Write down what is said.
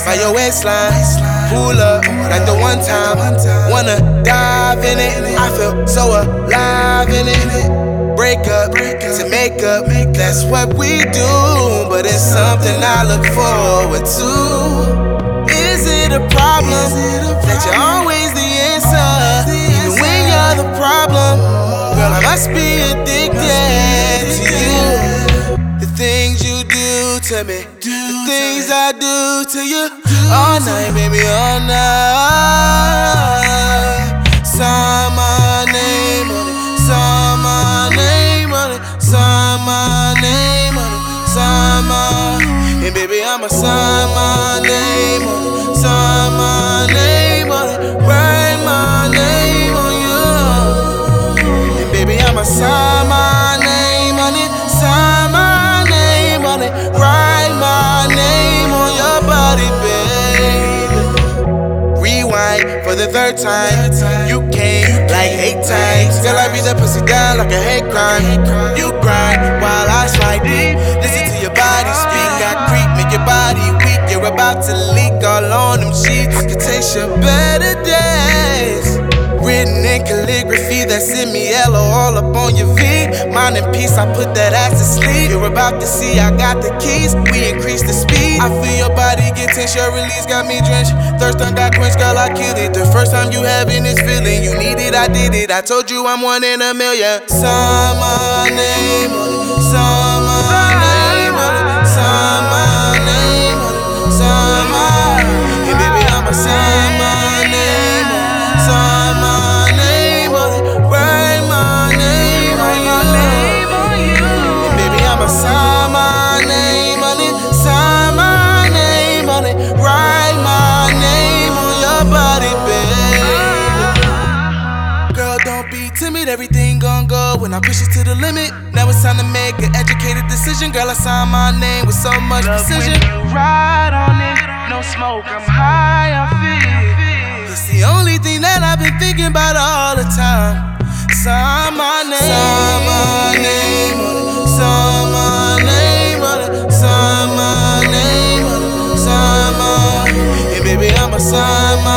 by your waistline. Pull up like the one time. Wanna dive in it. I feel so alive in it. Break up to make up, that's what we do. But it's something I look forward to. Is it a problem that you're always the answer? Even when you're the problem, girl, I must be addicted to you. The things you do to me, the things I do to you. All night, baby, all night. Sign my name on it, sign my name on it, sign my name on it, sign my. And baby, I'ma sign my name on it, sign my name on it, write my name on you. And baby, I'ma sign my name on it, sign my name on it, write my name on your body, baby. Rewind for the third time. You came like 8 times. Girl, I beat that pussy down like a hate crime. You grind while I slide deep. Listen to your body speak. I creep, make your body weak. You're about to leak all on them sheets. I can taste your better days. Written in calligraphy that's in me yellow all up on your V. Mind in peace, I put that ass to sleep. You're about to see I got the keys. We increase the speed. I feel your body get tense, your release got me drenched. Thirst done got quenched, girl, I killed it. The first time you having this feeling, you need it, I did it. I told you I'm 1 in a million. Sign my name on it, sign my name on it, sign my name on it, sign my. And baby, I'ma sign my name on it, sign my name on it, write my name on you. And baby, I'ma sign my name on it, sign my name on it, write my name on your body, baby. Girl, don't be timid, everything gon' go when I push it to the limit. Now it's time to make an educated decision. Girl, I sign my name with so much precision. When you ride on it, no smoke, I'm high, I feel. It's the only thing that I've been thinking about all the time. Sign my name, sign my name on it, sign my name on it, sign my name on it, sign my. And baby, I'ma sign my